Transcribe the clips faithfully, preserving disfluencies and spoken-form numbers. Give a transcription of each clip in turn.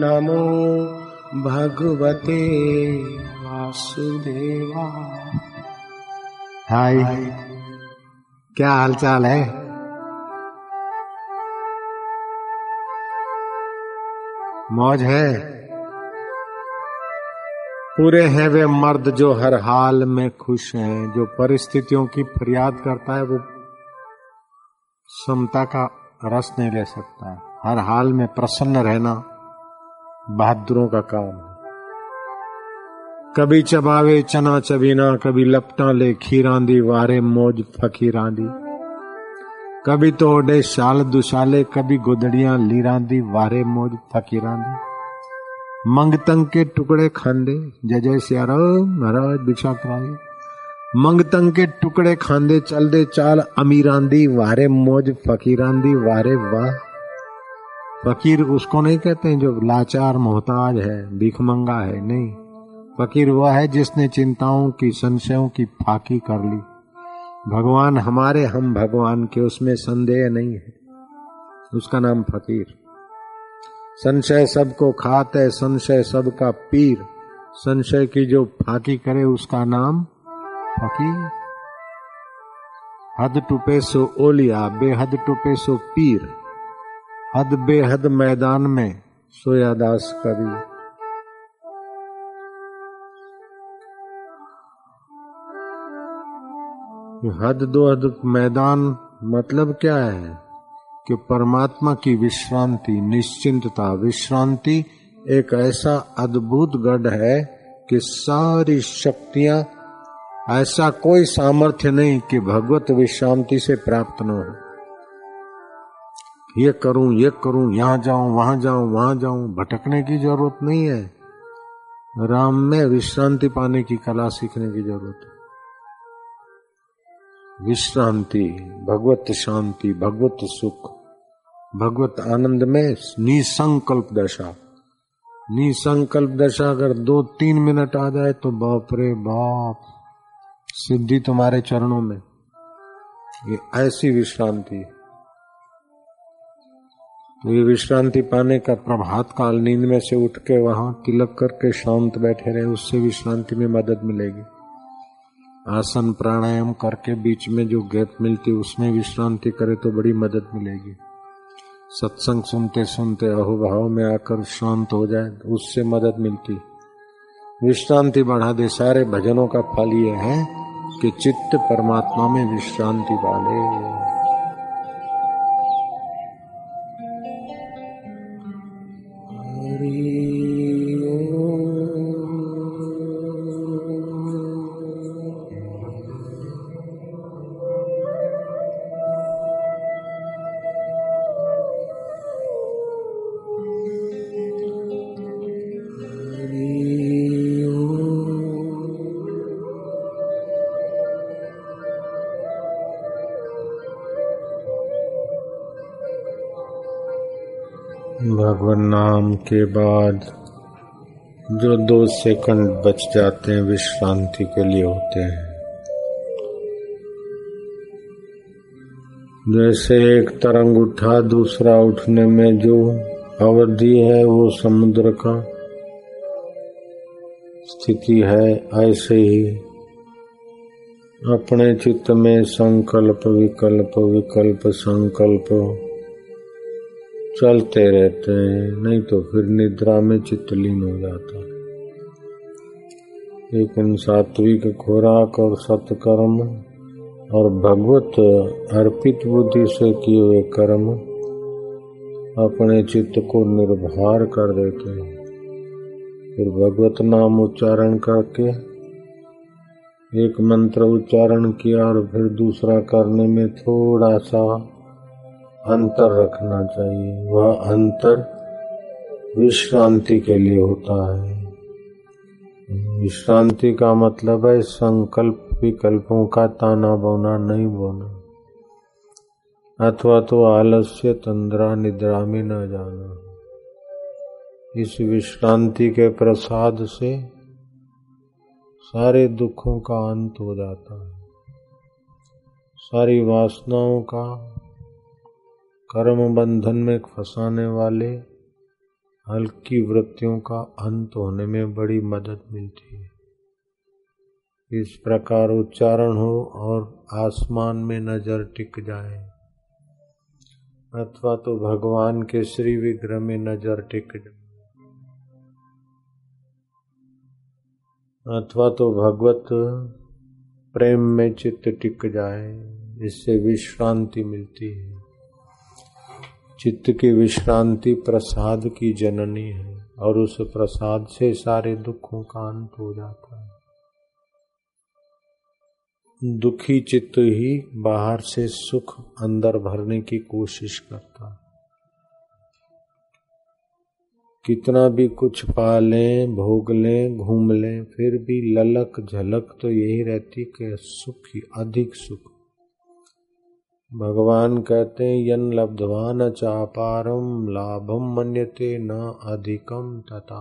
नमो भगवते वासुदेवा। हाय, क्या हालचाल है? मौज है? पूरे हैं वे मर्द जो हर हाल में खुश हैं, जो परिस्थितियों की फरियाद करता है वो समता का रस नहीं ले सकता है। हर हाल में प्रसन्न रहना बहादुरों का काम है। कभी चबावे चना चबीना, कभी लपटा ले खीरांदी, वारे मौज फकीरांदी। कभी तो ओडे शाल दुशाले, कभी गुदड़ियां लीरांदी, वारे मौज फकीरांदी। मंगतंग के टुकड़े खांदे, जय जय सिया राम, महाराज भिक्षा कराए। मंगतंग के टुकड़े खांदे, चल दे चाल अमीरांदी, वारे मौज फकीरांदी, वारे वाह। फकीर उसको नहीं कहते हैं जो लाचार मोहताज है, भीखमंगा है, नहीं। फकीर वह है जिसने चिंताओं की, संशयों की फाकी कर ली। भगवान हमारे, हम भगवान के, उसमें संदेह नहीं है। उसका नाम फकीर। संशय सबको खात है, संशय सबका पीर। संशय की जो फाकी करे उसका नाम फकीर। हद टूपे सो ओलिया, बेहद टूपे सो पीर। हद बेहद मैदान में सोया दास कबीर। हद दो हद मैदान मतलब क्या है कि परमात्मा की विश्रांति, निश्चिंतता। विश्रांति एक ऐसा अद्भुत गढ़ है कि सारी शक्तियां, ऐसा कोई सामर्थ्य नहीं कि भगवत विश्रांति से प्राप्त न हो। ये करूं, ये करूं, यहां जाऊं, वहां जाऊं, वहां जाऊं, भटकने की जरूरत नहीं है। राम में विश्रांति पाने की कला सीखने की जरूरत है। विश्रांति, भगवत शांति, भगवत सुख, भगवत आनंद में निसंकल्प दशा। निसंकल्प दशा अगर दो तीन मिनट आ जाए तो बाप रे बाप, सिद्धि तुम्हारे चरणों में। ये ऐसी विश्रांति। तो ये विश्रांति पाने का प्रभात काल नींद में से उठ के वहां तिलक करके शांत बैठे रहे, उससे विश्रांति में मदद मिलेगी। आसन प्राणायाम करके बीच में जो गैप मिलती उसमें विश्रांति करे तो बड़ी मदद मिलेगी। सत्संग सुनते सुनते अहोभाव में आकर शांत हो जाए, उससे मदद मिलती। विश्रांति बढ़ा दे। सारे भजनों का फल ये है कि चित्त परमात्मा में विश्रांति पाले। भगवान नाम के बाद जो दो सेकंड बच जाते हैं विश्रांति के लिए होते हैं। जैसे एक तरंग उठा, दूसरा उठने में जो अवधि है वो समुद्र का स्थिति है, ऐसे ही अपने चित्त में संकल्प विकल्प विकल्प संकल्प चलते रहते हैं, नहीं तो फिर निद्रा में चित्त लीन हो जाता है। लेकिन सात्विक खुराक और सत्कर्म और भगवत अर्पित बुद्धि से किए हुए कर्म अपने चित्त को निर्भर कर देते हैं। फिर भगवत नाम उच्चारण करके एक मंत्र उच्चारण किया और फिर दूसरा करने में थोड़ा सा अंतर रखना चाहिए। वह अंतर विश्रांति के लिए होता है। विश्रांति का मतलब है संकल्प विकल्पों का ताना बाना नहीं बोना, अथवा तो आलस्य तंद्रा निद्रा में न जाना। इस विश्रांति के प्रसाद से सारे दुखों का अंत हो जाता है। सारी वासनाओं का, कर्म बंधन में फंसाने वाले हल्की वृत्तियों का अंत होने में बड़ी मदद मिलती है। इस प्रकार उच्चारण हो और आसमान में नजर टिक जाए, अथवा तो भगवान के श्री विग्रह में नजर टिक जाए, अथवा तो भगवत प्रेम में चित्त टिक जाए, इससे विश्रांति मिलती है। चित्त की विश्रांति प्रसाद की जननी है और उस प्रसाद से सारे दुखों का अंत हो जाता है। दुखी चित्त ही बाहर से सुख अंदर भरने की कोशिश करता है। कितना भी कुछ पा लें, भोग लें, घूम लें, फिर भी ललक झलक तो यही रहती कि सुख ही, अधिक सुख। भगवान कहते हैं यन लब्ध्वा न चापारम लाभम मन्यते न अधिकम तथा।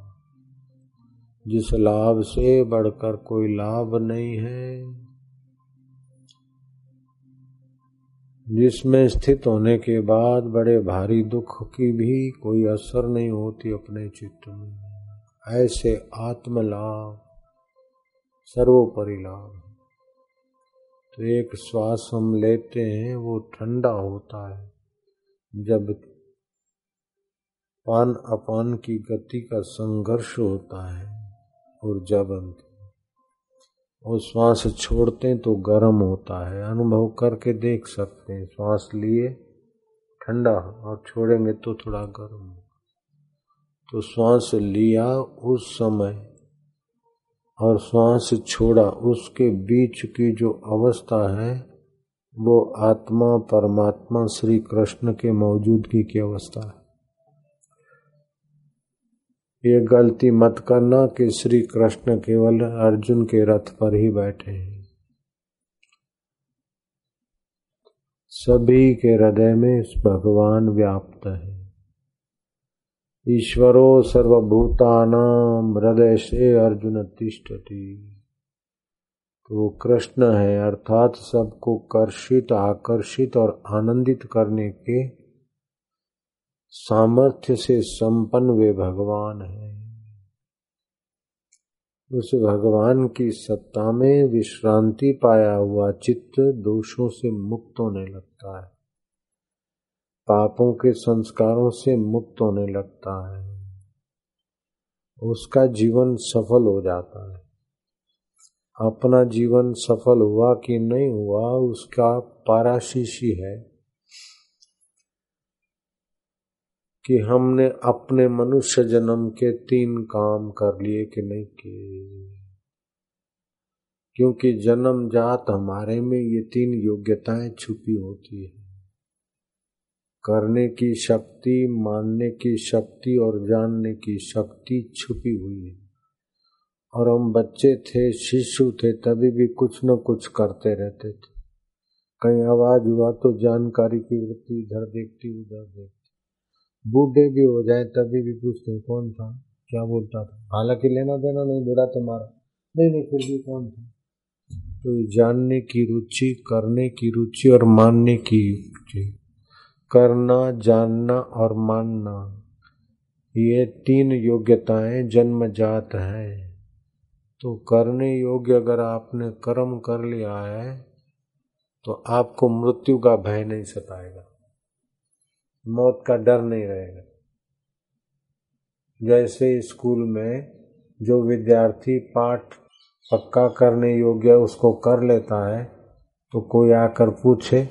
जिस लाभ से बढ़कर कोई लाभ नहीं है, जिसमें स्थित होने के बाद बड़े भारी दुख की भी कोई असर नहीं होती अपने चित्त में, ऐसे आत्मलाभ सर्वोपरि लाभ। तो एक श्वास हम लेते हैं वो ठंडा होता है। जब पान अपान की गति का संघर्ष होता है और जब और श्वास छोड़ते हैं तो गर्म होता है। अनुभव करके देख सकते हैं, श्वास लिए ठंडा और छोड़ेंगे तो थोड़ा गर्म। तो श्वास लिया उस समय और श्वास छोड़ा, उसके बीच की जो अवस्था है वो आत्मा परमात्मा श्री कृष्ण के मौजूदगी की अवस्था है। ये गलती मत करना कि श्री कृष्ण केवल अर्जुन के रथ पर ही बैठे हैं। सभी के हृदय में भगवान व्याप्त है। ईश्वरो सर्वभूतानां हृदय से अर्जुन तिष्ठति। तो वो कृष्ण है, अर्थात सबको कर्षित, आकर्षित और आनंदित करने के सामर्थ्य से संपन्न वे भगवान है। उस भगवान की सत्ता में विश्रांति पाया हुआ चित्त दोषों से मुक्त होने लगता है, पापों के संस्कारों से मुक्त होने लगता है, उसका जीवन सफल हो जाता है। अपना जीवन सफल हुआ कि नहीं हुआ उसका पाराशीशी है कि हमने अपने मनुष्य जन्म के तीन काम कर लिए कि नहीं किए। क्योंकि जन्म जात हमारे में ये तीन योग्यताएं छुपी होती है, करने की शक्ति, मानने की शक्ति और जानने की शक्ति छुपी हुई है। और हम बच्चे थे, शिशु थे, तभी भी कुछ न कुछ करते रहते थे। कहीं आवाज हुआ तो जानकारी की वृत्ति, इधर देखती उधर देखती। बूढ़े भी हो जाए तभी भी पूछते कौन था, क्या बोलता था, हालांकि लेना देना नहीं, बुरा तुम्हारा नहीं नहीं, फिर भी कौन था। तो जानने की रुचि, करने की रुचि और मानने की रुचि, करना, जानना और मानना, ये तीन योग्यताएं जन्मजात है। तो करने योग्य अगर आपने कर्म कर लिया है तो आपको मृत्यु का भय नहीं सताएगा, मौत का डर नहीं रहेगा। जैसे स्कूल में जो विद्यार्थी पाठ पक्का करने योग्य उसको कर लेता है, तो कोई आकर पूछे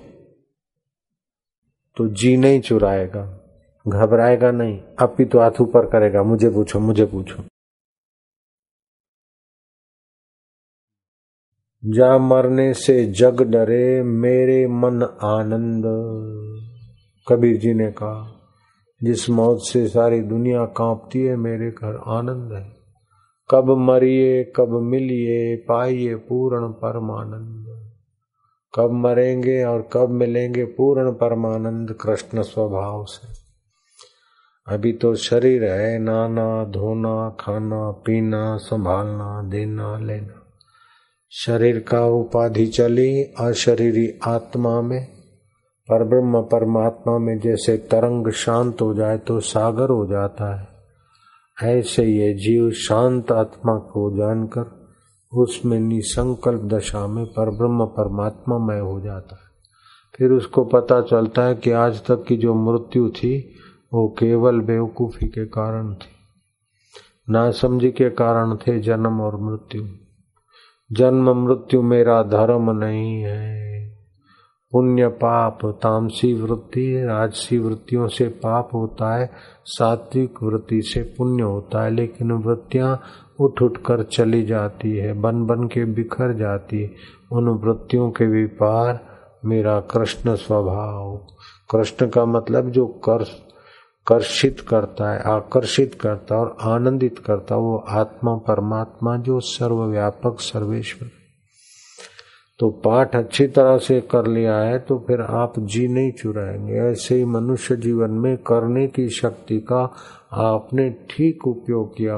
तो जी नहीं चुराएगा, घबराएगा नहीं, अपितु हाथ ऊपर करेगा, मुझे पूछो मुझे पूछो। जा मरने से जग डरे मेरे मन आनंद, कबीर जी ने कहा जिस मौत से सारी दुनिया कांपती है मेरे घर आनंद है। कब मरिए कब मिलिए पाइए पूर्ण परमानंद। कब मरेंगे और कब मिलेंगे पूर्ण परमानंद कृष्ण स्वभाव से। अभी तो शरीर है, नाना धोना खाना पीना संभालना देना लेना, शरीर का उपाधि चली अशरीरी आत्मा में, परब्रह्म परमात्मा में जैसे तरंग शांत हो जाए तो सागर हो जाता है, ऐसे ये जीव शांत आत्मा को जानकर उसमें निसंकल्प दशा में परब्रह्म परमात्मा मय हो जाता है। फिर उसको पता चलता है कि आज तक की जो मृत्यु थी वो केवल बेवकूफी के कारण थी, नासमझी के कारण थे जन्म और मृत्यु। जन्म मृत्यु मेरा धर्म नहीं है। पुण्य पाप तामसी वृत्ति राजसी वृत्तियों से पाप होता है, सात्विक वृत्ति से पुण्य होता है। लेकिन वृत्तियां उठ उठ कर चली जाती है, बन बन के बिखर जाती है। उन वृत्तियों के विपार मेरा कृष्ण स्वभाव, कृष्ण का मतलब जो कर कर्षित करता है, आकर्षित करता है और आनंदित करता है, वो आत्मा परमात्मा जो सर्वव्यापक सर्वेश्वर। तो पाठ अच्छी तरह से कर लिया है तो फिर आप जी नहीं चुराएंगे। ऐसे ही मनुष्य जीवन में करने की शक्ति का आपने ठीक उपयोग किया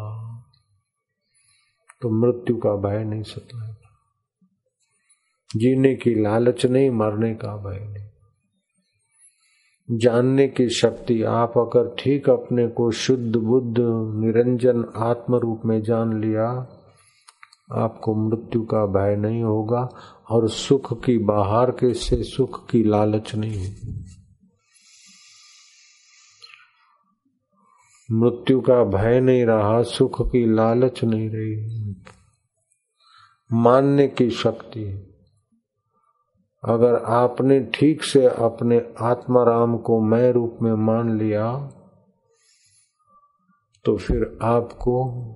तो मृत्यु का भय नहीं सताएगा, जीने की लालच नहीं, मरने का भय नहीं। जानने की शक्ति आप अगर ठीक अपने को शुद्ध बुद्ध निरंजन आत्म रूप में जान लिया, आपको मृत्यु का भय नहीं होगा और सुख की बाहर के से सुख की लालच नहीं होगी। मृत्यु का भय नहीं रहा, सुख की लालच नहीं रही। मानने की शक्ति, अगर आपने ठीक से अपने आत्माराम को मैं रूप में मान लिया तो फिर आपको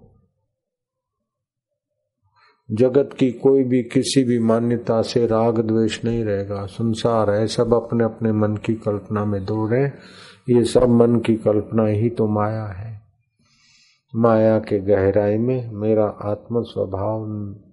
जगत की कोई भी किसी भी मान्यता से राग द्वेष नहीं रहेगा। संसार है, सब अपने अपने मन की कल्पना में दौड़े, ये सब मन की कल्पना ही तो माया है। माया के गहराई में मेरा आत्म स्वभाव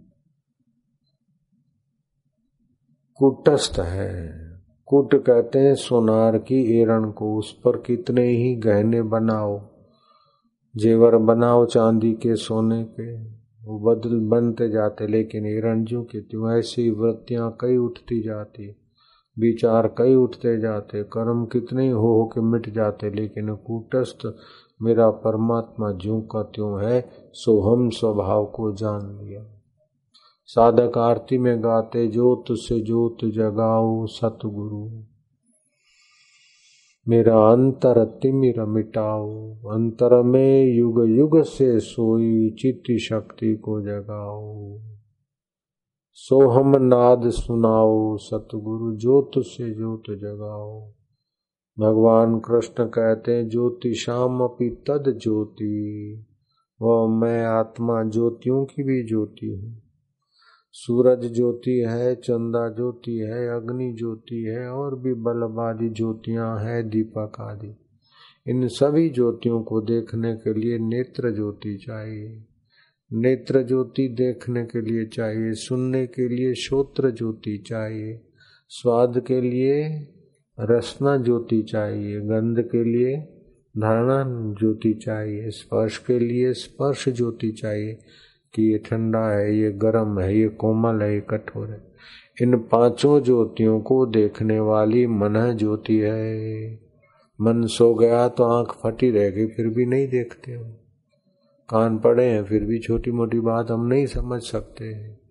कूटस्थ है। कूट कहते हैं सोनार की एरण को, उस पर कितने ही गहने बनाओ, जेवर बनाओ चांदी के सोने के, वो बदल बनते जाते, लेकिन एरण ज्यों की त्यों ऐसी वृत्तियां कई उठती जाती, विचार कई उठते जाते, कर्म कितने हो हो के मिट जाते, लेकिन कूटस्थ मेरा परमात्मा ज्यों का त्यों है। सोहम स्वभाव को जान लिया। साधक आरती में गाते ज्योत से ज्योत जगाओ सतगुरु, मेरा अंतर तिमिर मिटाओ, अंतर में युग युग से सोई चित्त शक्ति को जगाओ। सोहम नाद सुनाओ सतगुरु, ज्योत से ज्योत जगाओ। भगवान कृष्ण कहते हैं ज्योति शाम अपि तद ज्योति, वह मैं आत्मा ज्योतियों की भी ज्योति हूँ। सूरज ज्योति है, चंदा ज्योति है, अग्नि ज्योति है और भी बल्ब आदि ज्योतियां है, दीपक आदि। इन सभी ज्योतियों को देखने के लिए नेत्र ज्योति चाहिए। नेत्र ज्योति देखने के लिए चाहिए, सुनने के लिए श्रोत्र ज्योति चाहिए, स्वाद के लिए रसना ज्योति चाहिए, गंध के लिए धारणा ज्योति चाहिए, स्पर्श के लिए स्पर्श ज्योति चाहिए कि ये ठंडा है, ये गर्म है, ये कोमल है, ये कठोर है। इन पांचों ज्योतियों को देखने वाली मन ज्योति है। मन सो गया तो आंख फटी रहेगी, फिर भी नहीं देखते हम। कान पड़े हैं फिर भी छोटी मोटी बात हम नहीं समझ सकते।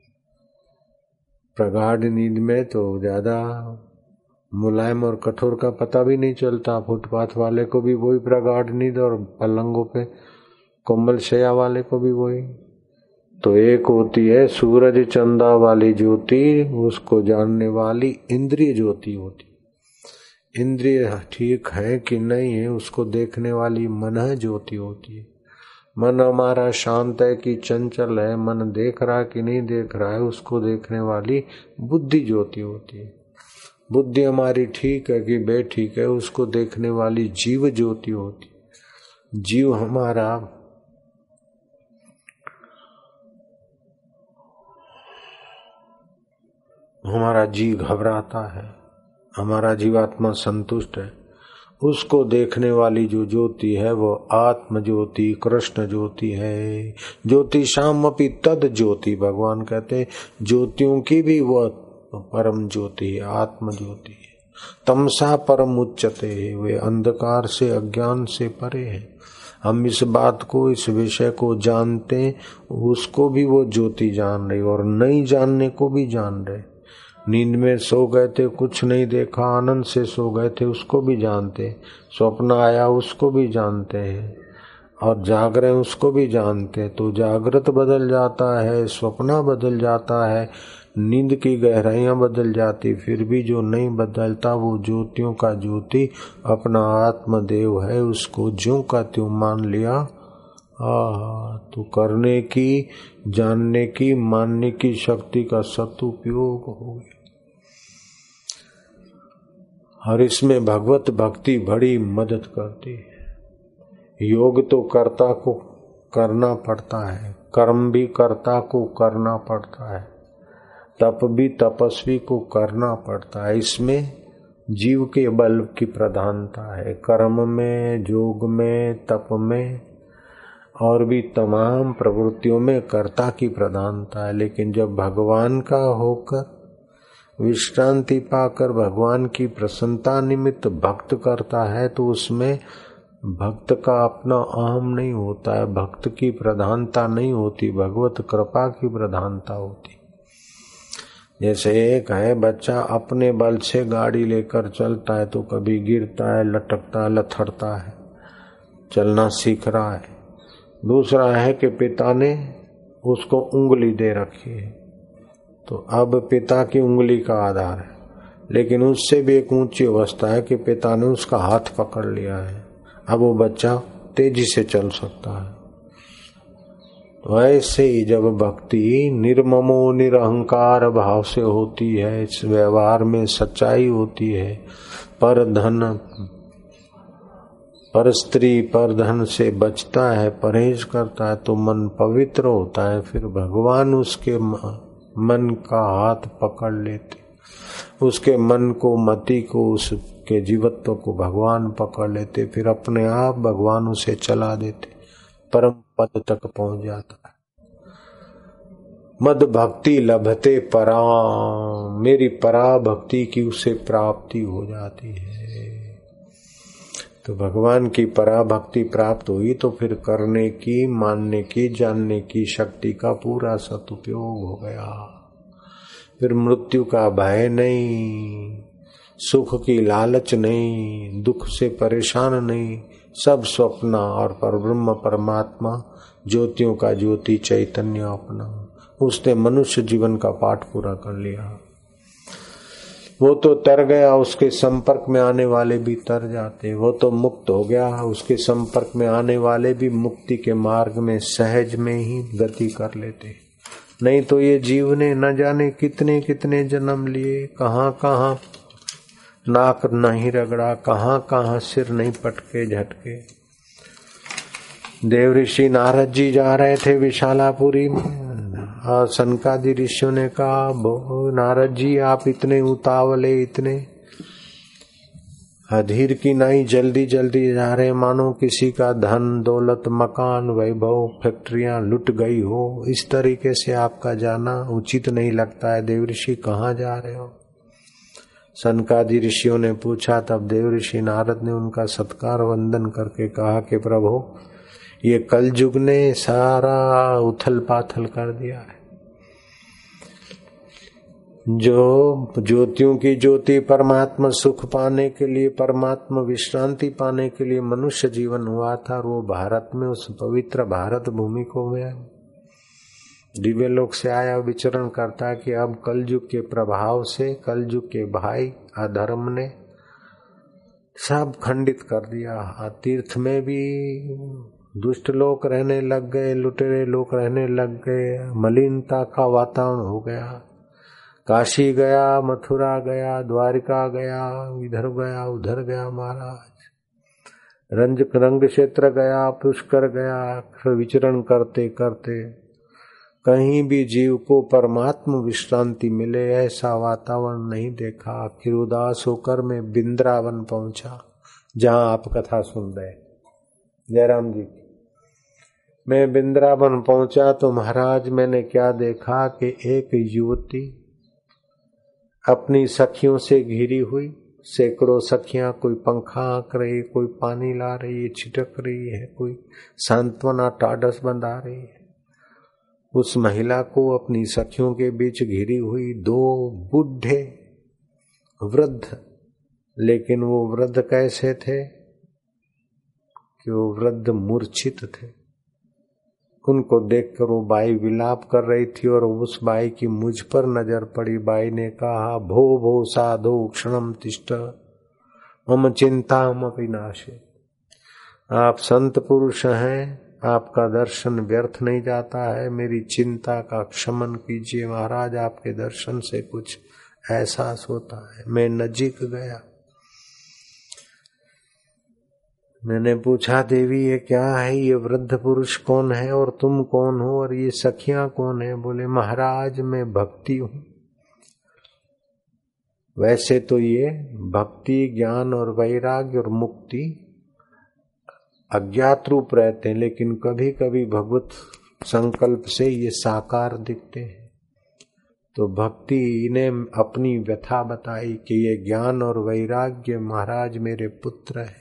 प्रगाढ़ नींद में तो ज्यादा मुलायम और कठोर का पता भी नहीं चलता। फुटपाथ वाले को भी वही प्रगाढ़ नींद और पलंगों पे कोमल शैया वाले को भी वही। तो एक होती है सूरज चंदा वाली ज्योति, उसको जानने वाली इंद्रिय ज्योति होती। इंद्रिय ठीक है कि नहीं है उसको देखने वाली मन ज्योति होती है। मन हमारा शांत है कि चंचल है, मन देख रहा है कि नहीं देख रहा है, उसको देखने वाली बुद्धि ज्योति होती है। बुद्धि हमारी ठीक है कि बेठीक है, उसको देखने वाली जीव ज्योति होती है। जीव हमारा हमारा जी घबराता है, हमारा जीवात्मा संतुष्ट है, उसको देखने वाली जो ज्योति है वो आत्म ज्योति कृष्ण ज्योति है। ज्योति शाम अपि तद ज्योति, भगवान कहते ज्योतियों की भी वो परम ज्योति है, आत्म ज्योति है। तमसा परम उच्चते, वे अंधकार से अज्ञान से परे हैं। हम इस बात को, इस विषय को जानते, उसको भी वो ज्योति जान रही और नहीं जानने को भी जान रहे। नींद में सो गए थे, कुछ नहीं देखा, आनंद से सो गए थे, उसको भी जानते। स्वप्न आया, उसको भी जानते हैं, और जाग रहे हैं, उसको भी जानते। तो जागृत बदल जाता है, स्वप्न बदल जाता है, नींद की गहराइयां बदल जाती, फिर भी जो नहीं बदलता वो ज्योतियों का ज्योति अपना आत्मदेव है, उसको ज्यों का त्यों मान लिया। आ तो करने की, जानने की, मानने की शक्ति का सदुपयोग हो गया। और इसमें भगवत भक्ति बड़ी मदद करती है। योग तो कर्ता को करना पड़ता है, कर्म भी कर्ता को करना पड़ता है, तप भी तपस्वी को करना पड़ता है। इसमें जीव के बल की प्रधानता है, कर्म में, योग में, तप में और भी तमाम प्रवृत्तियों में कर्ता की प्रधानता है। लेकिन जब भगवान का होकर विश्रांति पाकर भगवान की प्रसन्नता निमित्त भक्त करता है तो उसमें भक्त का अपना अहम नहीं होता है, भक्त की प्रधानता नहीं होती, भगवत कृपा की प्रधानता होती। जैसे एक है बच्चा अपने बल से गाड़ी लेकर चलता है तो कभी गिरता है, लटकता है, लथड़ता है, चलना सीख रहा है। दूसरा है कि पिता ने उसको उंगली दे रखी है, तो अब पिता की उंगली का आधार है। लेकिन उससे भी एक ऊंची अवस्था है कि पिता ने उसका हाथ पकड़ लिया है, अब वो बच्चा तेजी से चल सकता है। तो ऐसे ही जब भक्ति निर्ममो निरहंकार भाव से होती है, इस व्यवहार में सच्चाई होती है, पर धन पर स्त्री पर धन से बचता है, परहेज करता है, तो मन पवित्र होता है। फिर भगवान उसके मन का हाथ पकड़ लेते, उसके मन को, मति को, उसके जीवत्व को भगवान पकड़ लेते। फिर अपने आप भगवान उसे चला देते, परम पद तक पहुंच जाता है। मद भक्ति लभते परा, मेरी परा भक्ति की उसे प्राप्ति हो जाती है। तो भगवान की परा भक्ति प्राप्त हुई तो फिर करने की, मानने की, जानने की शक्ति का पूरा सदुपयोग हो गया। फिर मृत्यु का भय नहीं, सुख की लालच नहीं, दुख से परेशान नहीं, सब स्वप्न और परब्रह्म परमात्मा ज्योतियों का ज्योति चैतन्य अपना। उसने मनुष्य जीवन का पाठ पूरा कर लिया। वो तो तर गया, उसके संपर्क में आने वाले भी तर जाते। वो तो मुक्त हो गया, उसके संपर्क में आने वाले भी मुक्ति के मार्ग में सहज में ही गति कर लेते। नहीं तो ये जीव ने न जाने कितने कितने जन्म लिए, कहाँ कहाँ नाक नहीं रगड़ा, कहाँ कहाँ सिर नहीं पटके झटके। देव ऋषि नारद जी जा रहे थे विशालापुरी में, और सनकादि ऋषियों ने कहा, नारद जी आप इतने उतावले, इतने अधीर की नहीं, जल्दी जल्दी जा रहे, मानो किसी का धन दौलत, मकान, वैभव, फैक्ट्रियां लुट गई हो। इस तरीके से आपका जाना उचित नहीं लगता है। देव ऋषि कहाँ जा रहे हो? सनकादि ऋषियों ने पूछा। तब देव ऋषि नारद ने उनका सत्कार वंदन करके कहा कि प्रभु, ये कलयुग ने सारा उथल पाथल कर दिया है। जो ज्योतियों की ज्योति परमात्मा सुख पाने के लिए, परमात्मा विश्रांति पाने के लिए मनुष्य जीवन हुआ था, वो भारत में, उस पवित्र भारत भूमि को में दिव्य लोक से आया, विचरण करता है कि अब कलयुग के प्रभाव से, कलयुग के भाई अधर्म ने सब खंडित कर दिया। तीर्थ में भी दुष्ट लोग रहने लग गए, लुटेरे लोग रहने लग गए, मलिनता का वातावरण हो गया। काशी गया, मथुरा गया, द्वारिका गया, इधर गया, उधर गया महाराज, रंज रंग क्षेत्र गया, पुष्कर गया। विचरण करते करते कहीं भी जीव को परमात्मा विश्रांति मिले ऐसा वातावरण नहीं देखा। आखिर उदास होकर मैं बिंद्रावन पहुंचा, जहां आप कथा सुन रहे जयराम जी की। मैं बिंद्रावन पहुंचा तो महाराज मैंने क्या देखा कि एक युवती अपनी सखियों से घिरी हुई, सैकड़ों सखियां, कोई पंखा आंक रही, कोई पानी ला रही है, छिटक रही है, कोई सांत्वना टाढ़स बंधा रही है। उस महिला को अपनी सखियों के बीच घिरी हुई दो बूढ़े वृद्ध, लेकिन वो वृद्ध कैसे थे कि वो वृद्ध मूर्छित थे। उनको देखकर वो बाई विलाप कर रही थी और उस बाई की मुझ पर नजर पड़ी। बाई ने कहा, भो भो साधो क्षणम तिष्ठ मम चिंताम विनाशे। आप संत पुरुष हैं, आपका दर्शन व्यर्थ नहीं जाता है, मेरी चिंता का क्षमन कीजिए महाराज, आपके दर्शन से कुछ एहसास होता है। मैं नजीक गया, मैंने पूछा, देवी ये क्या है, ये वृद्ध पुरुष कौन है और तुम कौन हो और ये सखियां कौन है? बोले, महाराज मैं भक्ति हूं। वैसे तो ये भक्ति, ज्ञान और वैराग्य और मुक्ति अज्ञात रूप रहते हैं, लेकिन कभी कभी भगवत संकल्प से ये साकार दिखते हैं। तो भक्ति ने अपनी व्यथा बताई कि ये ज्ञान और वैराग्य महाराज मेरे पुत्र है।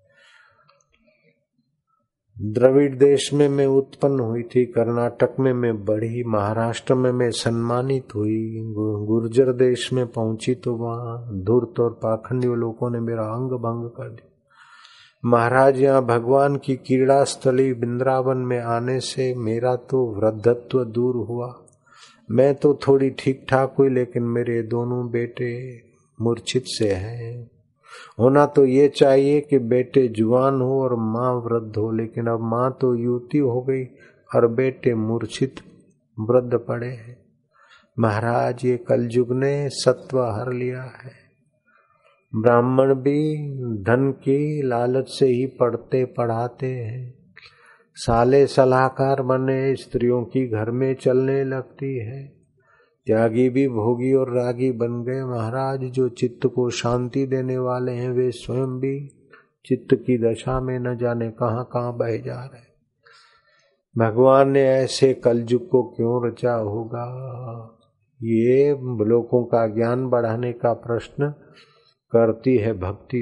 द्रविड़ देश में मैं उत्पन्न हुई थी, कर्नाटक में मैं बढ़ी, महाराष्ट्र में मैं सम्मानित हुई, गुर्जर देश में पहुंची तो वहां धूर्त और पाखंडी लोगों ने मेरा अंग भंग कर दिया। महाराज यहाँ भगवान की क्रीड़ा स्थली वृंदावन में आने से मेरा तो वृद्धत्व दूर हुआ। मैं तो थोड़ी ठीक ठाक हुई, लेकिन मेरे दोनों बेटे मूर्छित से हैं। होना तो ये चाहिए कि बेटे जुआन हो और माँ वृद्ध हो, लेकिन अब माँ तो युवती हो गई और बेटे मूर्छित वृद्ध पड़े हैं। महाराज ये कलयुग ने सत्व हर लिया है। ब्राह्मण भी धन की लालच से ही पढ़ते पढ़ाते हैं। साले सलाहकार बने, स्त्रियों की घर में चलने लगती है। त्यागी भी भोगी और रागी बन गए। महाराज जो चित्त को शांति देने वाले हैं वे स्वयं भी चित्त की दशा में न जाने कहां कहां बह जा रहे। भगवान ने ऐसे कलयुग को क्यों रचा होगा? ये लोगों का ज्ञान बढ़ाने का प्रश्न करती है भक्ति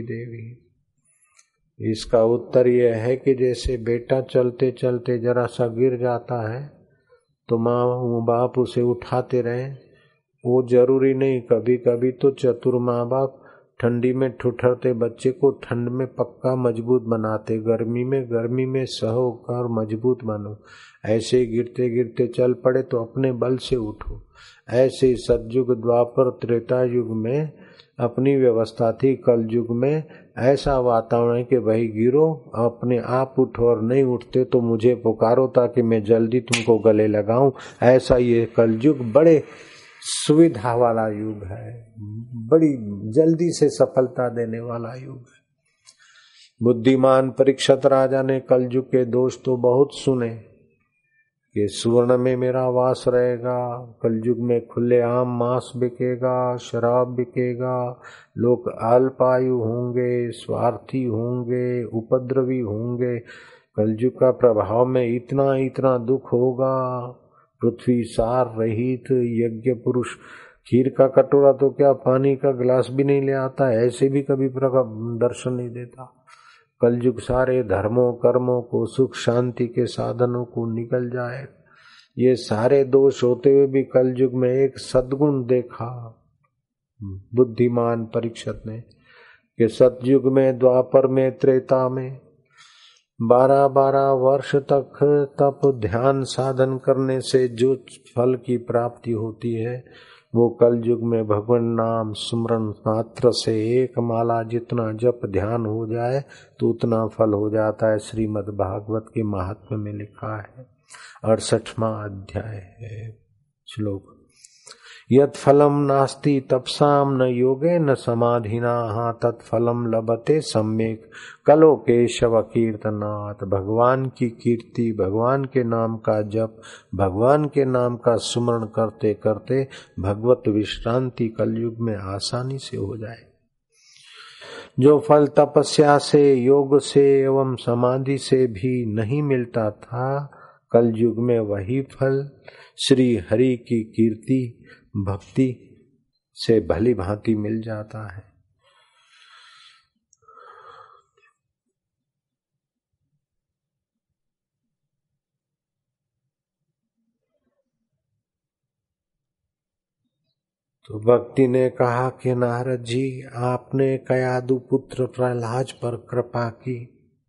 देवी। इसका उत्तर यह है कि जैसे बेटा चलते चलते जरा सा गिर जाता है तो माँ बाप उसे उठाते रहे। वो जरूरी नहीं, कभी कभी तो चतुर माँ बाप ठंडी में ठुठरते बच्चे को ठंड में पक्का मजबूत बनाते, गर्मी में गर्मी में सहो कर मजबूत बनो। ऐसे गिरते गिरते चल पड़े तो अपने बल से उठो। ऐसे सतयुग द्वापर त्रेता युग में अपनी व्यवस्था थी, कल युग में ऐसा वातावरण है कि भाई गिरो अपने आप उठो और नहीं उठते तो मुझे पुकारो ताकि मैं जल्दी तुमको गले लगाऊं। ऐसा ये कल युग बड़े सुविधा वाला युग है, बड़ी जल्दी से सफलता देने वाला युग है। बुद्धिमान परीक्षित राजा ने कल युग के दोष तो बहुत सुने कि सुवर्ण में मेरा वास रहेगा, कलयुग में खुले आम मांस बिकेगा, शराब बिकेगा, लोग अल्पायु होंगे, स्वार्थी होंगे, उपद्रवी होंगे, कलयुग का प्रभाव में इतना इतना दुख होगा, पृथ्वी सार रहित यज्ञ पुरुष खीर का कटोरा तो क्या पानी का गिलास भी नहीं ले आता, ऐसे भी कभी दर्शन नहीं देता। कलयुग सारे धर्मों कर्मों को सुख शांति के साधनों को निकल जाए। ये सारे दोष होते हुए भी कलयुग में एक सद्गुण देखा बुद्धिमान परीक्षित ने कि सतयुग में द्वापर में त्रेता में बारह बारह वर्ष तक तप ध्यान साधन करने से जो फल की प्राप्ति होती है वो कल युग में भगवान नाम सुमरन मात्र से एक माला जितना जप ध्यान हो जाए तो उतना फल हो जाता है। श्रीमद् भागवत के महात्म्य में लिखा है, अड़सठवां अध्याय है श्लोक। यत् फलम नास्ति तपसाम न योगे न समाधिना हा तत्फलम लभते सम्यक कलो केशव कीर्तनात्। भगवान की कीर्ति, भगवान के नाम का जप, भगवान के नाम का सुमरण करते करते भगवत विश्रांति कलयुग में आसानी से हो जाए। जो फल तपस्या से, योग से एवं समाधि से भी नहीं मिलता था, कलयुग में वही फल श्री हरि की कीर्ति भक्ति से भली भांति मिल जाता है। तो भक्ति ने कहा कि नारद जी, आपने कयादु पुत्र प्रहलाद पर कृपा की,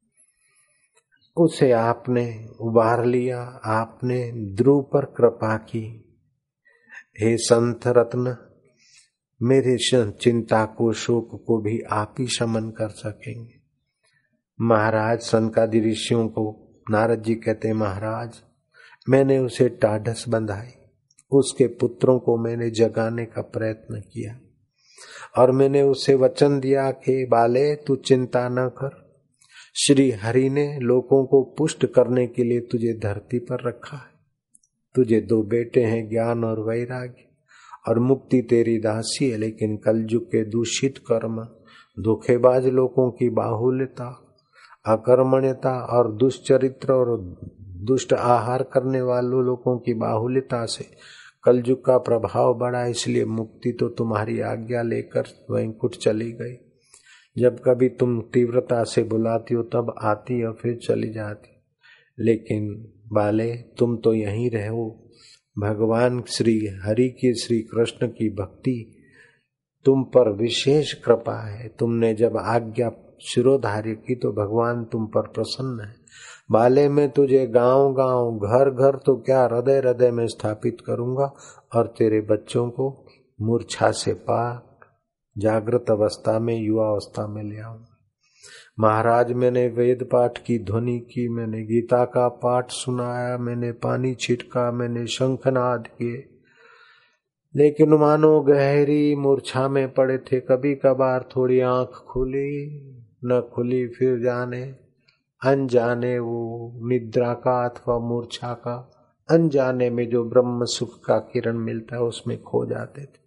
उसे आपने उबार लिया, आपने ध्रुव पर कृपा की। हे संत रत्न, मेरे चिंता को, शोक को भी आप ही शमन कर सकेंगे। महाराज सनकादि ऋषियों को नारद जी कहते, महाराज मैंने उसे टाढ़स बंधाई, उसके पुत्रों को मैंने जगाने का प्रयत्न किया और मैंने उसे वचन दिया कि बाले तू चिंता न कर, श्री हरि ने लोगों को पुष्ट करने के लिए तुझे धरती पर रखा है। तुझे दो बेटे हैं, ज्ञान और वैराग्य, और मुक्ति तेरी दासी है। लेकिन कलयुग के दूषित कर्म, धोखेबाज लोगों की बाहुल्यता, अकर्मण्यता और दुष्चरित्र और दुष्ट आहार करने वालों लोगों की बाहुल्यता से कलयुग का प्रभाव बढ़ा। इसलिए मुक्ति तो तुम्हारी आज्ञा लेकर वैकुंठ चली गई। जब कभी तुम तीव्रता से बुलाती हो तब आती और फिर चली जाती। लेकिन बाले तुम तो यहीं रहो। भगवान श्री हरि की, श्री कृष्ण की भक्ति तुम पर विशेष कृपा है। तुमने जब आज्ञा शिरोधार्य की तो भगवान तुम पर प्रसन्न है। बाले में तुझे गांव गांव, घर घर तो क्या, हृदय हृदय में स्थापित करूंगा और तेरे बच्चों को मूर्छा से पार जागृत अवस्था में, युवा अवस्था में ले आऊंगा। महाराज मैंने वेद पाठ की ध्वनि की, मैंने गीता का पाठ सुनाया, मैंने पानी छिटका, मैंने शंखनाद किए, लेकिन मानो गहरी मूर्छा में पड़े थे। कभी कभार थोड़ी आंख खुली न खुली, फिर जाने अनजाने वो निद्रा का अथवा मूर्छा का, अनजाने में जो ब्रह्म सुख का किरण मिलता है उसमें खो जाते थे।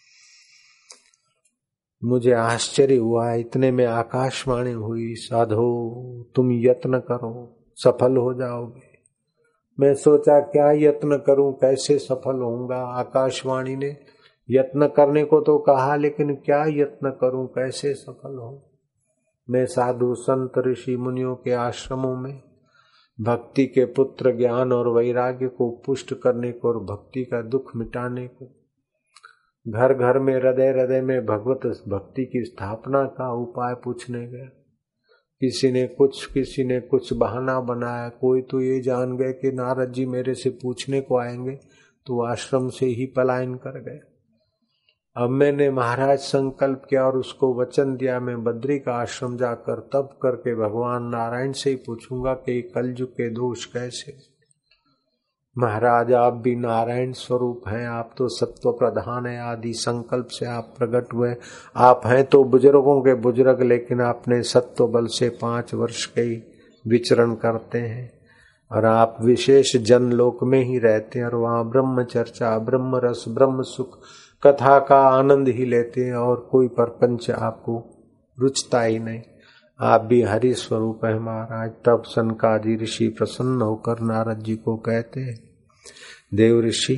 मुझे आश्चर्य हुआ। इतने में आकाशवाणी हुई, साधो तुम यत्न करो, सफल हो जाओगे। मैं सोचा क्या यत्न करूं, कैसे सफल होऊंगा। आकाशवाणी ने यत्न करने को तो कहा, लेकिन क्या यत्न करूं, कैसे सफल हो। मैं साधु संत ऋषि मुनियों के आश्रमों में भक्ति के पुत्र ज्ञान और वैराग्य को पुष्ट करने को और भक्ति का दुख मिटाने को, घर घर में, हृदय हृदय में भगवत भक्ति की स्थापना का उपाय पूछने गया। किसी ने कुछ किसी ने कुछ बहाना बनाया। कोई तो ये जान गए कि नारद जी मेरे से पूछने को आएंगे, तो आश्रम से ही पलायन कर गए। अब मैंने महाराज संकल्प किया और उसको वचन दिया, मैं बद्री का आश्रम जाकर तप करके भगवान नारायण से ही पूछूंगा कि कलयुग के दोष कैसे। महाराज आप भी नारायण स्वरूप हैं, आप तो सत्व प्रधान है, आदि संकल्प से आप प्रकट हुए। आप हैं तो बुजुर्गों के बुजुर्ग, लेकिन आपने सत्व बल से पांच वर्ष के ही विचरण करते हैं और आप विशेष जनलोक में ही रहते हैं और वहां ब्रह्म चर्चा, ब्रह्म रस, ब्रह्म सुख, कथा का आनंद ही लेते हैं और कोई परपंच आपको रुचता ही नहीं। आप भी हरि स्वरूप है महाराज। तब सनकादि ऋषि प्रसन्न होकर नारद जी को कहते हैं, देव ऋषि,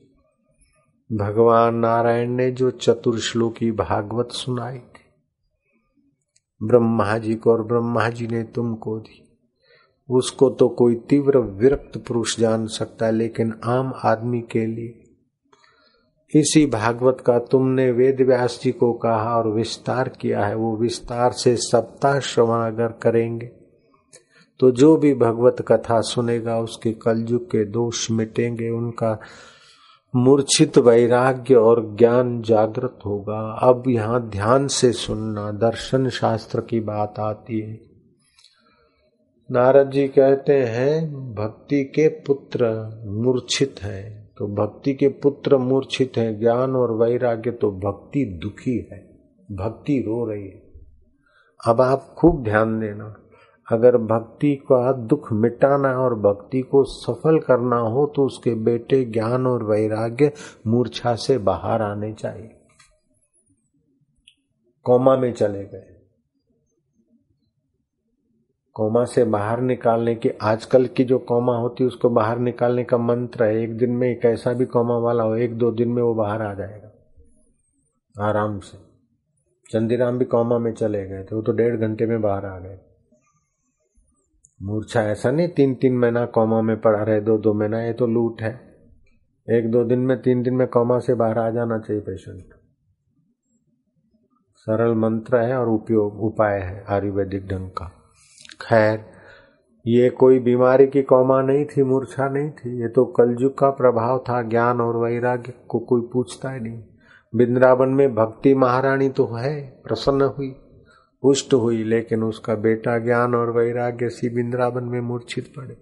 भगवान नारायण ने जो चतुर्श्लोकी भागवत सुनाई थी ब्रह्मा जी को और ब्रह्मा जी ने तुमको दी, उसको तो कोई तीव्र विरक्त पुरुष जान सकता है, लेकिन आम आदमी के लिए इसी भागवत का तुमने वेद व्यास जी को कहा और विस्तार किया है। वो विस्तार से सप्ताह श्रवण अगर करेंगे तो जो भी भगवत कथा सुनेगा उसके कलयुग के दोष मिटेंगे, उनका मूर्छित वैराग्य और ज्ञान जागृत होगा। अब यहाँ ध्यान से सुनना, दर्शन शास्त्र की बात आती है। नारद जी कहते हैं भक्ति के पुत्र मूर्छित हैं, तो भक्ति के पुत्र मूर्छित हैं, ज्ञान और वैराग्य तो भक्ति दुखी है, भक्ति रो रही है। अब आप खूब ध्यान देना, अगर भक्ति का दुख मिटाना और भक्ति को सफल करना हो तो उसके बेटे ज्ञान और वैराग्य मूर्छा से बाहर आने चाहिए। कोमा में चले गए, कोमा से बाहर निकालने की, आजकल की जो कोमा होती है उसको बाहर निकालने का मंत्र है। एक दिन में कैसा भी कोमा वाला हो, एक दो दिन में वो बाहर आ जाएगा आराम से। चंदीराम भी कोमा में चले गए थे, वो तो डेढ़ घंटे में बाहर आ गए। मूर्छा ऐसा नहीं तीन तीन महीना कोमा में पड़ा रहे, दो दो महीना, ये तो लूट है। एक दो दिन में, तीन दिन में कोमा से बाहर आ जाना चाहिए पेशेंट। सरल मंत्र है और उपयोग उपाय है आयुर्वेदिक ढंग का। खैर, ये कोई बीमारी की कौमा नहीं थी, मूर्छा नहीं थी, ये तो कलयुग का प्रभाव था। ज्ञान और वैराग्य को कोई पूछता ही नहीं। वृंदावन में भक्ति महारानी तो है, प्रसन्न हुई, पुष्ट हुई, लेकिन उसका बेटा ज्ञान और वैराग्य सी वृंदावन में मूर्छित पड़े।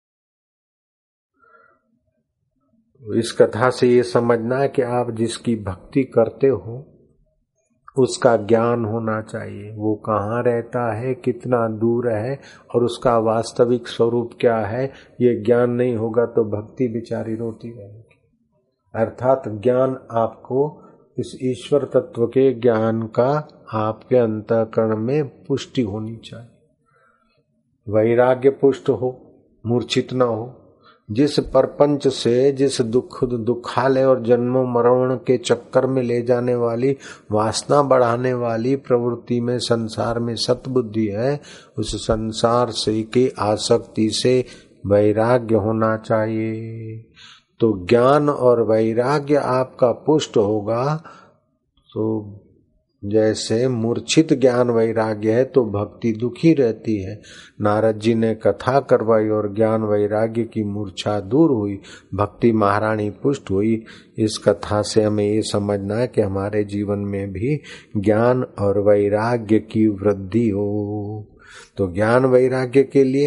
इस कथा से ये समझना है कि आप जिसकी भक्ति करते हो उसका ज्ञान होना चाहिए। वो कहाँ रहता है, कितना दूर है और उसका वास्तविक स्वरूप क्या है, ये ज्ञान नहीं होगा तो भक्ति बेचारी रोती रहेगी। अर्थात ज्ञान आपको इस ईश्वर तत्व के ज्ञान का आपके अंतःकरण में पुष्टि होनी चाहिए। वैराग्य पुष्ट हो, मूर्छित न हो। जिस परपंच से, जिस दुख दुखालय और जन्मों मरण के चक्कर में ले जाने वाली, वासना बढ़ाने वाली प्रवृत्ति में संसार में सतबुद्धि है, उस संसार से की आसक्ति से वैराग्य होना चाहिए। तो ज्ञान और वैराग्य आपका पुष्ट होगा तो जैसे मूर्छित ज्ञान वैराग्य है तो भक्ति दुखी रहती है। नारद जी ने कथा करवाई और ज्ञान वैराग्य की मूर्छा दूर हुई, भक्ति महारानी पुष्ट हुई। इस कथा से हमें ये समझना है कि हमारे जीवन में भी ज्ञान और वैराग्य की वृद्धि हो। तो ज्ञान वैराग्य के लिए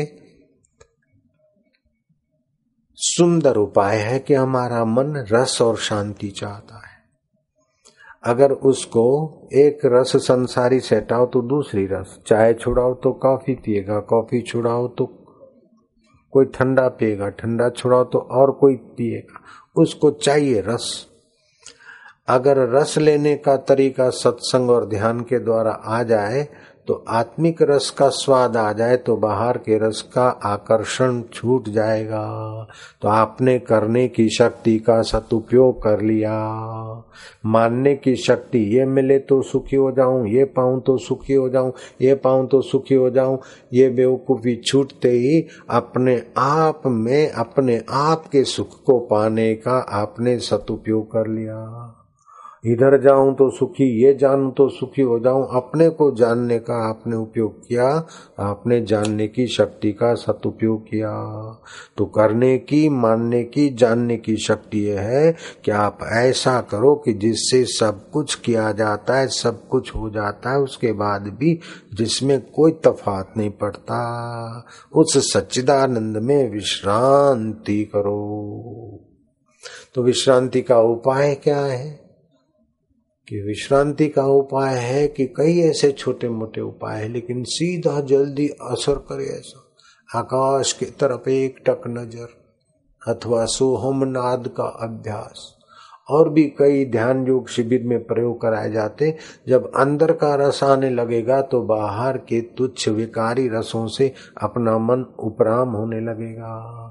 सुंदर उपाय है कि हमारा मन रस और शांति चाहता है। अगर उसको एक रस संसारी से हटाओ तो दूसरी रस, चाय छुड़ाओ तो कॉफी पिएगा, कॉफी छुड़ाओ तो कोई ठंडा पिएगा, ठंडा छुड़ाओ तो और कोई पिएगा, उसको चाहिए रस। अगर रस लेने का तरीका सत्संग और ध्यान के द्वारा आ जाए तो आत्मिक रस का स्वाद आ जाए तो बाहर के रस का आकर्षण छूट जाएगा। तो आपने करने की शक्ति का सदुपयोग कर लिया। मानने की शक्ति, ये मिले तो सुखी हो जाऊं, ये पाऊं तो सुखी हो जाऊं, ये पाऊं तो सुखी हो जाऊं, ये बेवकूफी छूटते ही अपने आप में अपने आप के सुख को पाने का आपने सदुपयोग कर लिया। इधर जाऊं तो सुखी, ये जानूं तो सुखी हो जाऊं, अपने को जानने का आपने उपयोग किया, आपने जानने की शक्ति का सदुपयोग किया। तो करने की, मानने की, जानने की शक्ति यह है कि आप ऐसा करो कि जिससे सब कुछ किया जाता है, सब कुछ हो जाता है, उसके बाद भी जिसमें कोई तफात नहीं पड़ता, उस सच्चिदानंद में विश्रांति करो। तो विश्रांति का उपाय क्या है? कि विश्रांति का उपाय है कि कई ऐसे छोटे मोटे उपाय है, लेकिन सीधा जल्दी असर करे ऐसा। आकाश की तरफ एक टक नजर, अथवा सोहम नाद का अभ्यास, और भी कई ध्यान योग शिविर में प्रयोग कराए जाते। जब अंदर का रस आने लगेगा तो बाहर के तुच्छ विकारी रसों से अपना मन उपराम होने लगेगा।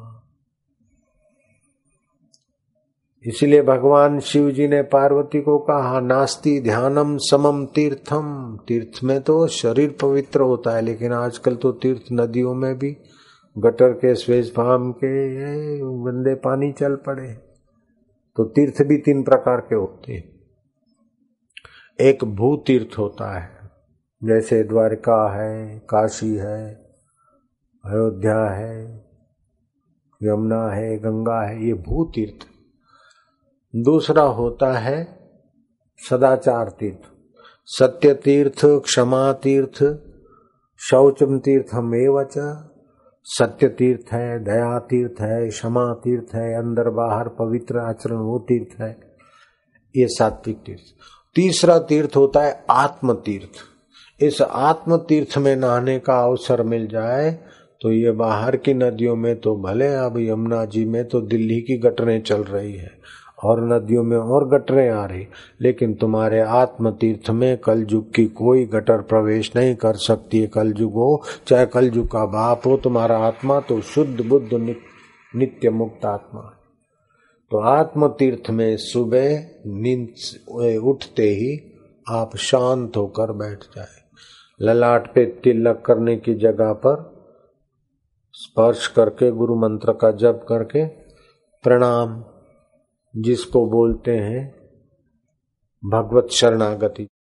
इसलिए भगवान शिव जी ने पार्वती को कहा, नास्ति ध्यानम समम तीर्थम। तीर्थ में तो शरीर पवित्र होता है, लेकिन आजकल तो तीर्थ नदियों में भी गटर के, स्वेज फार्म के गंदे पानी चल पड़े। तो तीर्थ भी तीन प्रकार के होते हैं। एक भू तीर्थ होता है, जैसे द्वारका है, काशी है, अयोध्या है, यमुना है, गंगा है, ये भू तीर्थ। दूसरा होता है सदाचार तीर्थ, सत्य तीर्थ, क्षमा तीर्थ, शौचम तीर्थम एवच। सत्य तीर्थ है, दया तीर्थ है, क्षमा तीर्थ है, अंदर बाहर पवित्र आचरण, वो तीर्थ है। ये सात्विक तीर्थ। तीसरा तीर्थ होता है आत्म तीर्थ। इस आत्म तीर्थ में नहाने का अवसर मिल जाए तो ये बाहर की नदियों में तो भले, अब यमुना जी में तो दिल्ली की गटरें चल रही है और नदियों में और गटरें आ रही, लेकिन तुम्हारे आत्म तीर्थ में कलयुग की कोई गटर प्रवेश नहीं कर सकती है। कलयुग हो चाहे कलयुग का बाप हो, तुम्हारा आत्मा तो शुद्ध बुद्ध नित्य मुक्त आत्मा है। तो आत्म तीर्थ में सुबह नींद उठते ही आप शांत होकर बैठ जाए। ललाट पे तिलक करने की जगह पर स्पर्श करके गुरु मंत्र का जप करके प्रणाम, जिसको बोलते हैं भगवत शरणागति,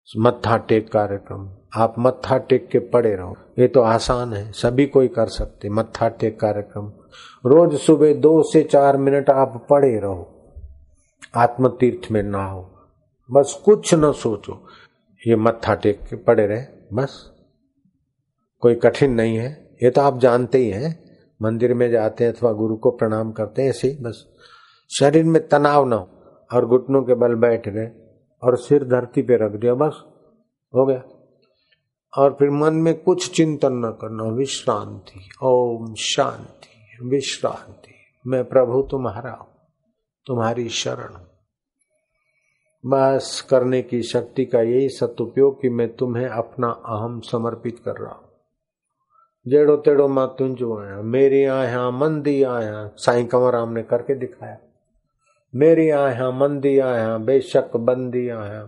मत्था टेक कार्यक्रम, आप मत्था टेक के पड़े रहो, ये तो आसान है, सभी कोई कर सकते। मत्था टेक कार्यक्रम रोज सुबह दो से चार मिनट आप पड़े रहो, आत्म तीर्थ में नहाओ, बस कुछ न सोचो, ये मत्था टेक के पड़े रहे बस। कोई कठिन नहीं है, ये तो आप जानते ही हैं, मंदिर में जाते हैं अथवा गुरु को प्रणाम करते हैं, ऐसे ही बस शरीर में तनाव ना हो और घुटनों के बल बैठ गए और सिर धरती पे रख दिया, बस हो गया। और फिर मन में कुछ चिंतन न करना, विश्रांति, ओम शांति विश्रांति, मैं प्रभु तुम्हारा हूं, तुम्हारी शरण। बस करने की शक्ति का यही सदुपयोग कि मैं तुम्हें अपना अहम समर्पित कर रहा हूं। जेड़ो तेड़ो मां तुंजो आया, मेरी आया मंदी आया, साईं कंवरराम ने करके दिखाया, मेरी आया मंदी आया, बेशक बंदी आया,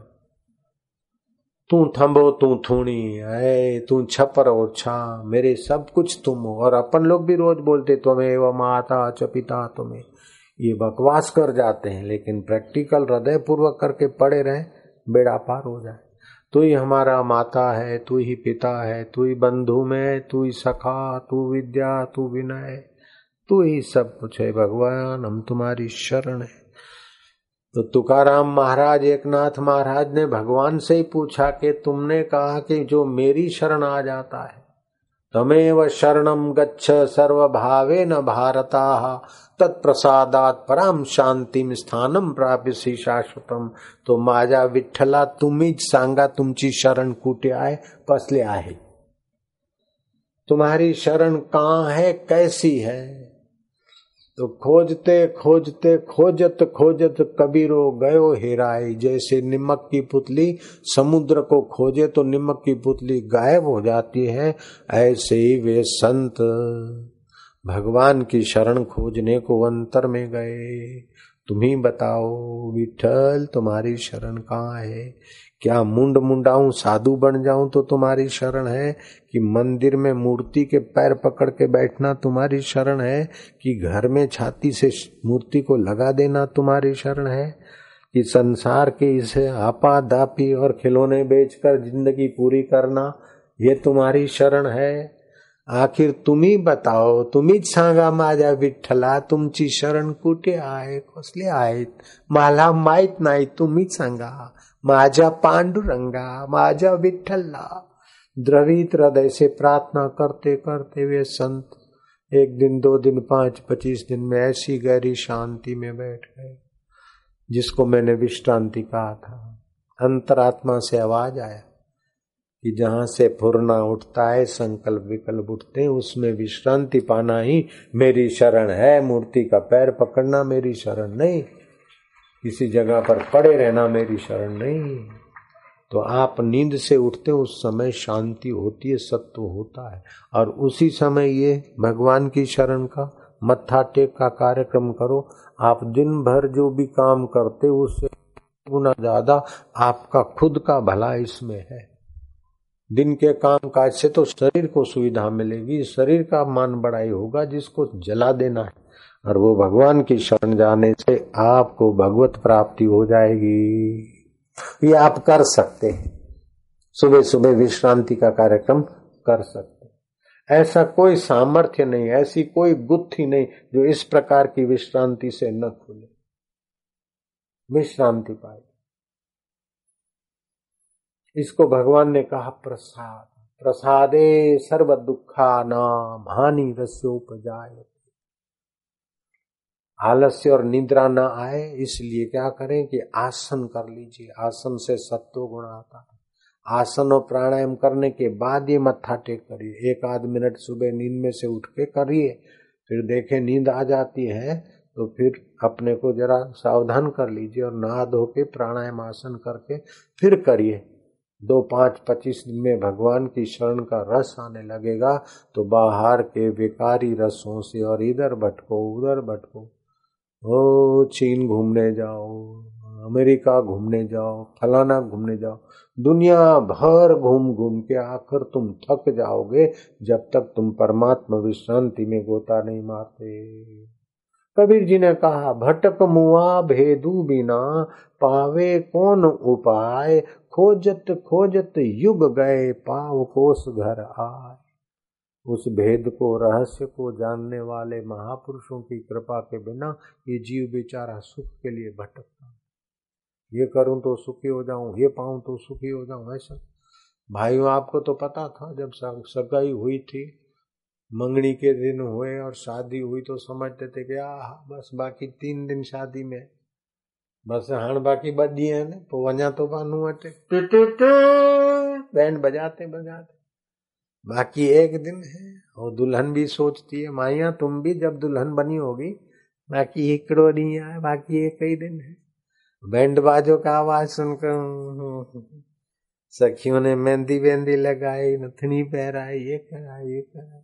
तू थंबो तू थूणी है, तू छपर हो छा, मेरे सब कुछ तुम हो। और अपन लोग भी रोज बोलते त्वमेव माता च पिता तुम्हें, ये बकवास कर जाते हैं, लेकिन प्रैक्टिकल हृदय पूर्वक करके पड़े रहे, बेड़ा पार हो जाए। तू ही हमारा माता है, तू ही पिता है, तू ही बंधु में, तू ही सखा, तू विद्या, तू विनय, तू ही सब कुछ है भगवान, हम तुम्हारी शरण है। तो तुकाराम महाराज, एकनाथ महाराज ने भगवान से ही पूछा कि तुमने कहा कि जो मेरी शरण आ जाता है, तमेव शरणम गच्छ सर्वभावेन भारताः तत्प्रसादात् पराम शांतिम स्थानम प्राप्यसि शाश्वतम। तो माझा विठ्ठला तुम्हीच सांगा तुमची शरण कुठे आहे, कसले आहे, तुम्हारी शरण कहाँ है, कैसी है। तो खोजते खोजते खोजत खोजत कबीरो गयो हेराई, जैसे निमक की पुतली समुद्र को खोजे तो निमक की पुतली गायब हो जाती है, ऐसे ही वे संत भगवान की शरण खोजने को अंतर में गए। तुम्ही बताओ विठल तुम्हारी शरण कहाँ है, क्या मुंड मुंडाऊं साधु बन जाऊं तो तुम्हारी शरण है, कि मंदिर में मूर्ति के पैर पकड़ के बैठना तुम्हारी शरण है, कि घर में छाती से मूर्ति को लगा देना तुम्हारी शरण है, कि संसार के इसे आपा दापी और खिलौने बेचकर जिंदगी पूरी करना ये तुम्हारी शरण है। आखिर तुम्ही बताओ, तुम्हीच सांगा माझ्या विठ्ठला तुमची शरण कुठे आहे, कसले आहेत, मला माहित नाही, तुम्हीच सांगा माझ्या पांडुरंगा, माझ्या विठ्ठला। द्रवित हृदय से प्रार्थना करते करते वे संत एक दिन, दो दिन, पांच पच्चीस दिन में ऐसी गहरी शांति में बैठ गए जिसको मैंने विश्रांति कहा था। अंतरात्मा से आवाज आया कि जहां से फुरना उठता है, संकल्प विकल्प उठते हैं, उसमें विश्रांति पाना ही मेरी शरण है। मूर्ति का पैर पकड़ना मेरी शरण नहीं, किसी जगह पर पड़े रहना मेरी शरण नहीं। तो आप नींद से उठते हो, उस समय शांति होती है, सत्व होता है, और उसी समय ये भगवान की शरण का मत्था टेक का कार्यक्रम करो। आप दिन भर जो भी काम करते हो उससे गुना ज्यादा आपका खुद का भला इसमें है। दिन के काम काज से तो शरीर को सुविधा मिलेगी, शरीर का मान बढ़ाई होगा जिसको जला देना है, और वो भगवान की शरण जाने से आपको भगवत प्राप्ति हो जाएगी। ये आप कर सकते हैं, सुबह सुबह विश्रांति का कार्यक्रम कर सकते हैं। ऐसा कोई सामर्थ्य नहीं, ऐसी कोई गुत्थी नहीं जो इस प्रकार की विश्रांति से न खुले, विश्रांति पाए। इसको भगवान ने कहा प्रसाद, प्रसादे सर्व दुखा नाम हानि रस्योपजायते। आलस्य और निद्रा न आए इसलिए क्या करें कि आसन कर लीजिए, आसन से सत्व गुण आता है। आसन और प्राणायाम करने के बाद ये मत्था टेक करिए, एक आध मिनट सुबह नींद में से उठ के करिए, फिर देखें नींद आ जाती है तो फिर अपने को जरा सावधान कर लीजिए और नहा धो के प्राणायाम आसन करके फिर करिए। दो पांच पच्चीस दिन में भगवान की शरण का रस आने लगेगा, तो बाहर के विकारी रसों से और इधर भटको उधर भटको, ओ चीन घूमने जाओ, अमेरिका घूमने जाओ, फलाना घूमने जाओ, दुनिया भर घूम घूम के आखिर तुम थक जाओगे जब तक तुम परमात्मा विश्रांति में गोता नहीं मारते। कबीर जी ने कहा भटक मुआ भेदू बिना पावे कौन उपाय, खोजत खोजत युग गए पाव कोस घर आए। उस भेद को रहस्य को जानने वाले महापुरुषों की कृपा के बिना ये जीव बेचारा सुख के लिए भटकता। ये करूं तो सुखी हो जाऊं, ये पाऊं तो सुखी हो जाऊं, ऐसा। भाइयों आपको तो पता था जब सगाई हुई थी, मंगनी के दिन हुए और शादी हुई तो समझते थे कि आ बस बाकी तीन दिन शादी में, बस हाण बाकी ब ॾींहं आहिनि पोइ वञा तो बानू वटि, बैंड बजाते बजाते बाकी एक दिन है। और दुल्हन भी सोचती है माइया तुम भी जब दुल्हन बनी होगी बाकी हिकड़ो ॾींहुं है, बाकी एक ही दिन है। बैंड बाजो का आवाज सुनकर सखियों ने मेहंदी वेंदी लगाई, नथनी पहराई, ये करा ये करा,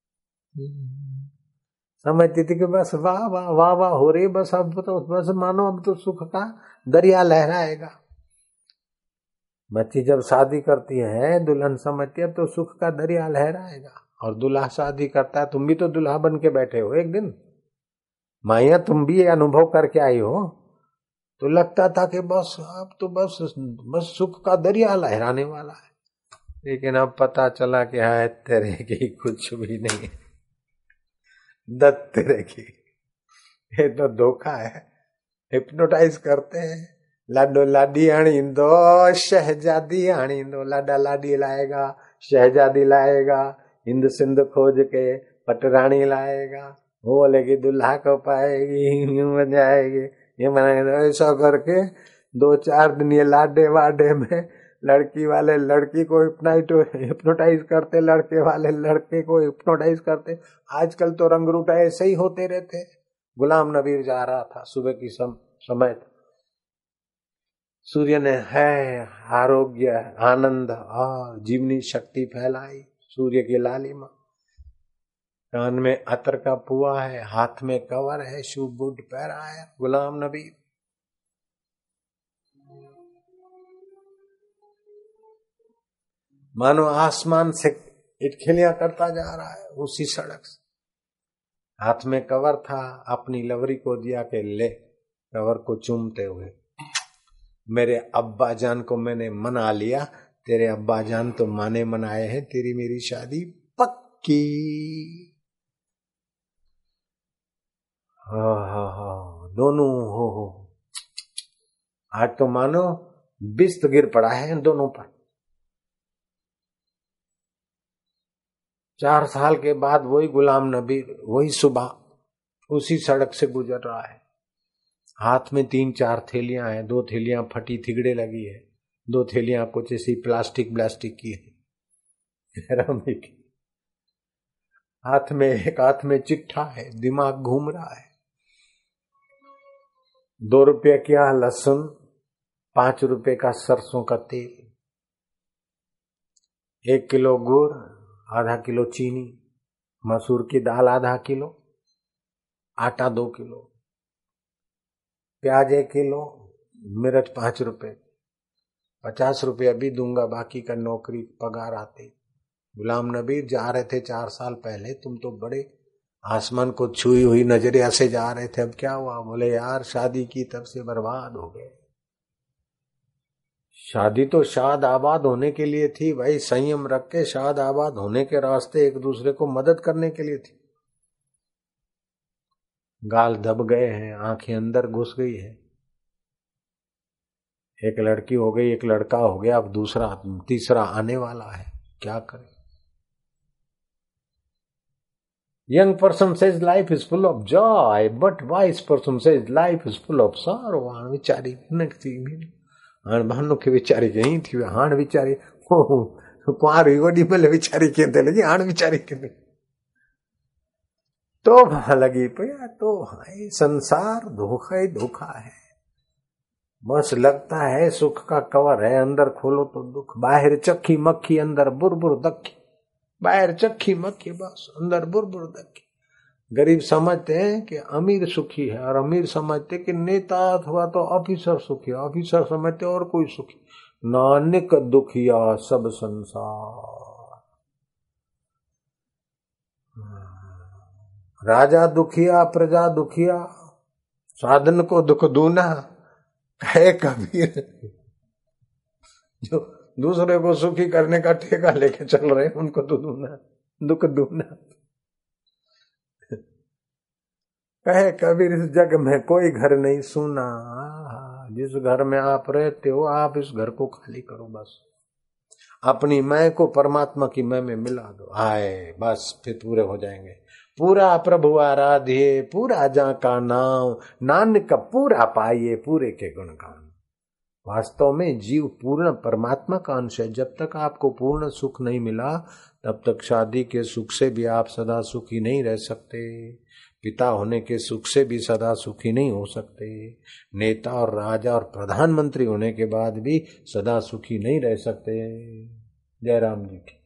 समझती थी कि बस वाह वाह वाह वाह हो रही, बस अब तो बस मानो अब तो सुख का दरिया लहराएगा। बच्ची जब शादी करती है दुल्हन समझती है तो सुख का दरिया लहराएगा, और दूल्हा शादी करता है, तुम भी तो दूल्हा बन के बैठे हो एक दिन, माइया तुम भी ये अनुभव करके आई हो, तो लगता था कि बस अब तो बस बस सुख का दरिया लहराने वाला है। लेकिन अब पता चला कि हाय तेरे की कुछ भी नहीं है, दत्त तेरे की, ये तो धोखा है। हिप्नोटाइज करते हैं, लाडो लाडी आणींदो शहजादी आणींदो, लाडा लाडी लाएगा, शहजादी लाएगा, हिंद सिंध खोज के पटरानी लाएगा, वो बोलेगी दुल्हा को पाएगी, यूं बजाएगी, ये मनाएगा। ऐसा करके दो चार दिन ये लाडे वाडे में लड़की वाले लड़की को हिप्नोटाइज करते, लड़के वाले लड़के को हिप्नोटाइज करते। आजकल तो रंगरूटा ऐसे ही होते रहते। गुलाम नबी जा रहा था सुबह की सम, समय सूर्य ने है आरोग्य आनंद और जीवनी शक्ति फैलाई, सूर्य की लालिमा, कान में अतर का पुआ है, हाथ में कवर है, शुभ बूट पहरा है गुलाम नबी। मानो आसमान से इटखिलियां करता जा रहा है उसी सड़क से। हाथ में कवर था, अपनी लवरी को दिया के ले, कवर को चूमते हुए, मेरे अब्बा जान को मैंने मना लिया, तेरे अब्बा जान तो माने मनाए हैं, तेरी मेरी शादी पक्की। हाँ हाँ हाँ दोनों हो हो आज तो मानो बिस्त गिर पड़ा है इन दोनों पर। चार साल के बाद वही गुलाम नबी वही सुबह उसी सड़क से गुजर रहा है, हाथ में तीन चार थैलियां हैं, दो थैलियां फटी थिगड़े लगी है, दो थैलियां कुछ ऐसी प्लास्टिक प्लास्टिक की है, हाथ में एक हाथ में चिट्ठा है, दिमाग घूम रहा है। दो रुपये का लहसुन, पांच रुपए का सरसों का तेल, एक किलो गुड़, आधा किलो चीनी, मसूर की दाल आधा किलो, आटा दो किलो, प्याज एक किलो, मिर्च पांच रुपए, पचास रुपये अभी दूंगा, बाकी का नौकरी पगार आते। गुलाम नबी जा रहे थे चार साल पहले, तुम तो बड़े आसमान को छुई हुई नजरिया से जा रहे थे, अब क्या हुआ? बोले यार शादी की तब से बर्बाद हो गए। शादी तो शाद आबाद होने के लिए थी भाई, संयम रख के शाद आबाद होने के रास्ते एक दूसरे को मदद करने के लिए थी। गाल दब गए हैं, आंखें अंदर घुस गई है, एक लड़की हो गई, एक लड़का हो गया, अब दूसरा तीसरा आने वाला है, क्या करें? Young person says life is full of joy, but wise person says life is full of sorrow. हाण विचारी नकती हाण भानु के विचारी कहीं थी, हाण विचारी कुआरी वडी भले विचारी कहते लगी, हाण विचारी कहते तो लगी पिया। तो भाई संसार धोखा ही धोखा है, बस लगता है सुख का कवर है, अंदर खोलो तो दुख, बाहर चक्की मक्खी अंदर बुरबुर दक्की, बाहर चक्की मक्खी बस अंदर बुरबुर दक्की। गरीब समझते हैं कि अमीर सुखी है, और अमीर समझते कि नेता अथवा तो ऑफिसर सुखी है, ऑफिसर समझते और कोई सुखी। नानक दुखिया सब संसार, राजा दुखिया प्रजा दुखिया, साधन को दुख दूना, कहे कबीर जो दूसरे को सुखी करने का ठेका लेके चल रहे हैं उनको तो दूना दुख दूना। कहे कबीर इस जग में कोई घर नहीं सुना, जिस घर में आप रहते हो आप इस घर को खाली करो, बस अपनी मैं को परमात्मा की मैं में मिला दो, आए बस फिर पूरे हो जाएंगे। पूरा प्रभु आराध्य पूरा जा का नाम, नानक पूरा पाइए पूरे के गुणगान। वास्तव में जीव पूर्ण परमात्मा का अंश है। जब तक आपको पूर्ण सुख नहीं मिला तब तक शादी के सुख से भी आप सदा सुखी नहीं रह सकते, पिता होने के सुख से भी सदा सुखी नहीं हो सकते, नेता और राजा और प्रधानमंत्री होने के बाद भी सदा सुखी नहीं रह सकते। जय राम जी की।